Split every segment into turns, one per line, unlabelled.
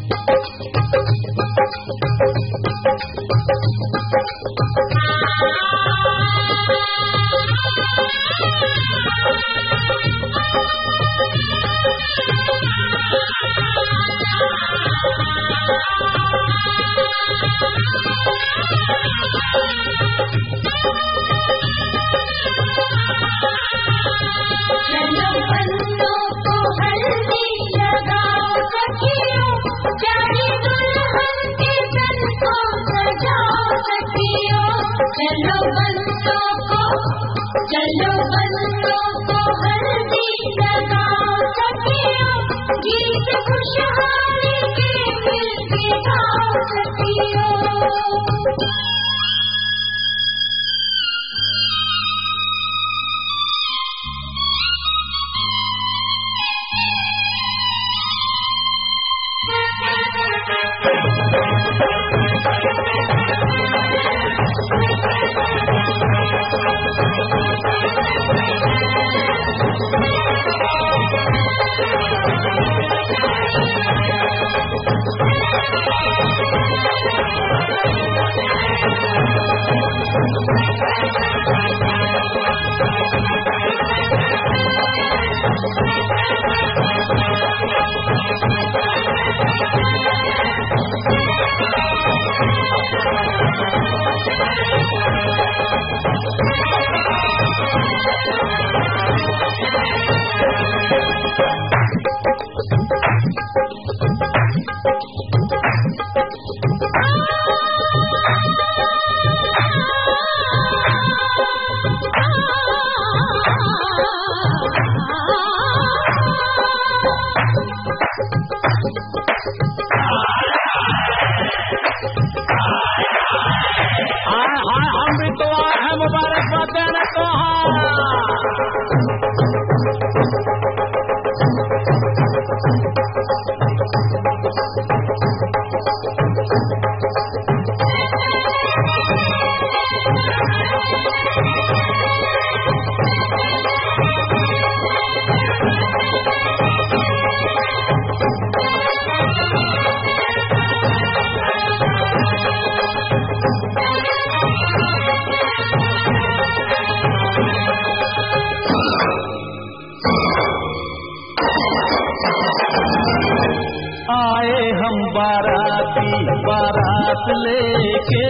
बारात लेके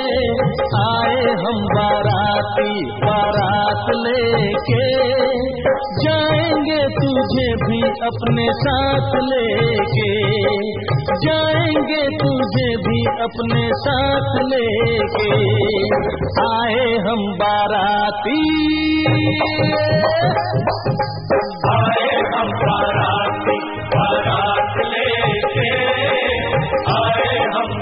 आए हम, बारात लेके जाएंगे तुझे भी अपने साथ लेके, जाएंगे तुझे भी अपने साथ लेके। आए हम बाराती, आए हम बाराती, बारात लेके आए हम,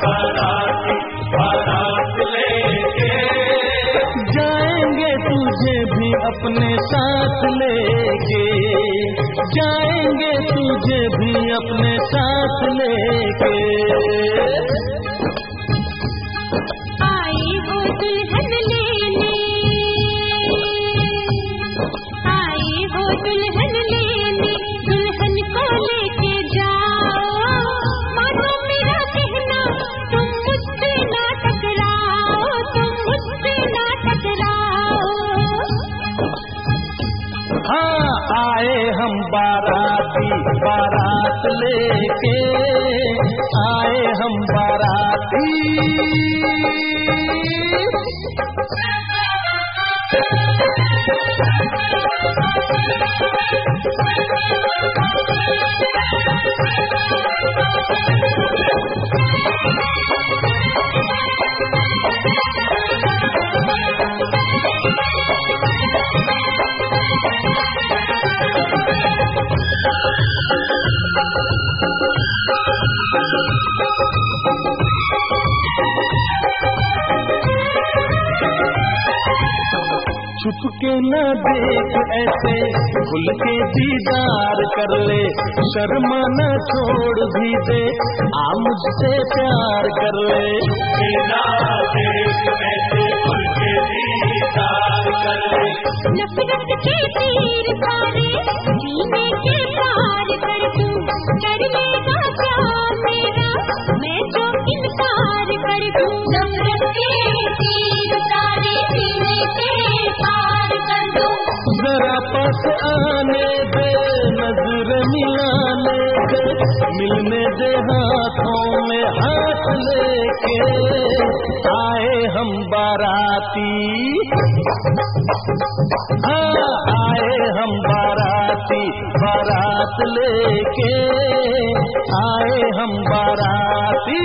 बारात लेके जाएंगे तुझे भी अपने साथ लेके, जाएंगे तुझे भी अपने साथ लेके।
आई हो दुल्हन लेने, आई हो दुल्हन लेने, दुल्हन को लेके जाओ। मानो मेरा कहना तुम मुझसे ना टकराओ, तुम मुझसे ना टकराओ।
हाँ आए हम बाराती, बारात लेके आए हम बाराती। छुप के न देख ऐसे, खुल के दीदार कर ले, शर्मा न छोड़ भी दे, आ मुझसे प्यार कर ले। ना देख ऐसे, खुल के दीदार कर ले,
नफरत के तीर तारे सीने के पार कर दूं, कर लेगा क्या मेरा
मिलने दे हाथों में हाथ लेके आए हम बाराती, हाँ आए हम बाराती, बारात लेके आए हम बाराती।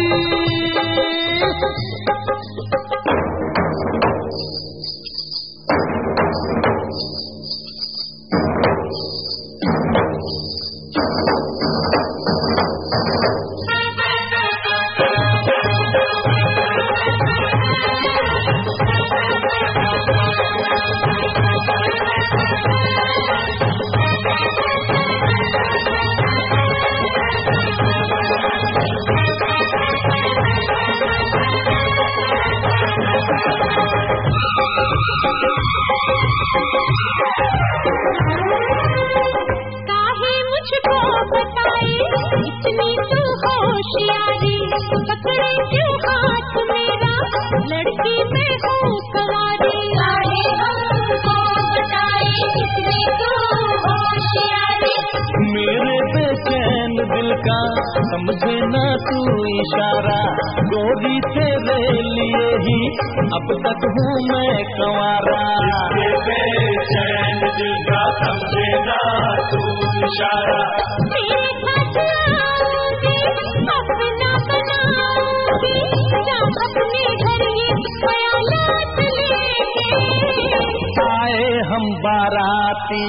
काहे मुझको बताई इतनी तू होशियारी, पकड़े क्यों हाथ मेरा लड़की मैं हूँ कुंवारी। काहे हमको बताई इतनी तू होशियारी,
मेरे बेचैन दिल का समझे ना तू इशारा, गोरी तेरे लिए ही अब तक हूँ मैं कंवारा। बेचैन दिल का समझे ना तू इशारा,
तेरे साथ आऊंगी अपना बनाऊंगी, जा अपने घर ये ख्यालात लेके
आए हम बाराती,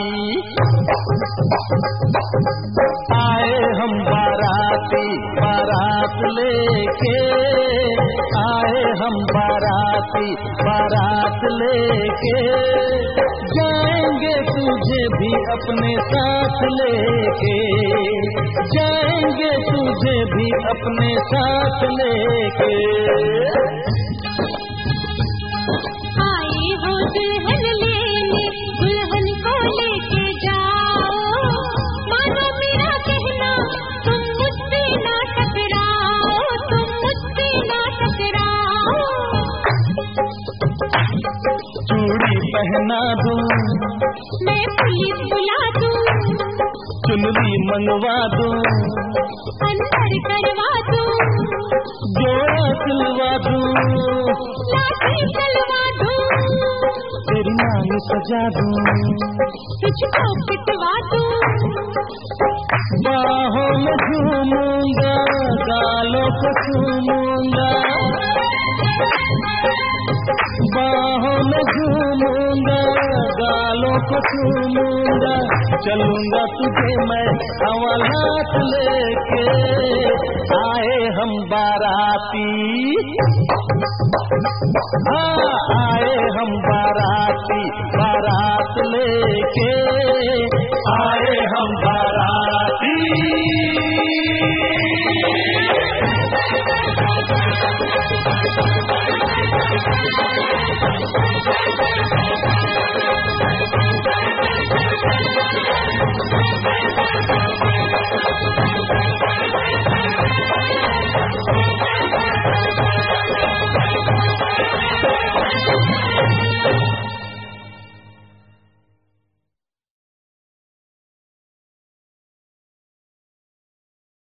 आए हम बाराती, बारात लेके आए हम बाराती, बारात लेके जाएंगे तुझे भी अपने साथ लेके, जाएंगे तुझे भी अपने साथ लेके।
आए हो दुल्हन लेने, दुल्हन को लेके जाओ, मानो मेरा कहना तुम मुझसे ना टकराओ, तुम मुझसे ना टकराओ।
चूड़ी पहना दूं,
मैं पुलिस बुला दूं,
चुनरी मंगवा दूं,
अंदर करवा दूं,
जोड़ा सिलवा दूं,
लाठी चलवा दूं,
तेरी मांग सजा दूं,
तुझको पिटवा दूं।
बाहों में झूमूंगा, गालों को चूमूंगा, बाहों में झूमूंगा, गालों को चूमूंगा, चलूंगा तुझे मैं हवालात लेके। आए हम बाराती, हाँ आए हम बाराती, बारात लेके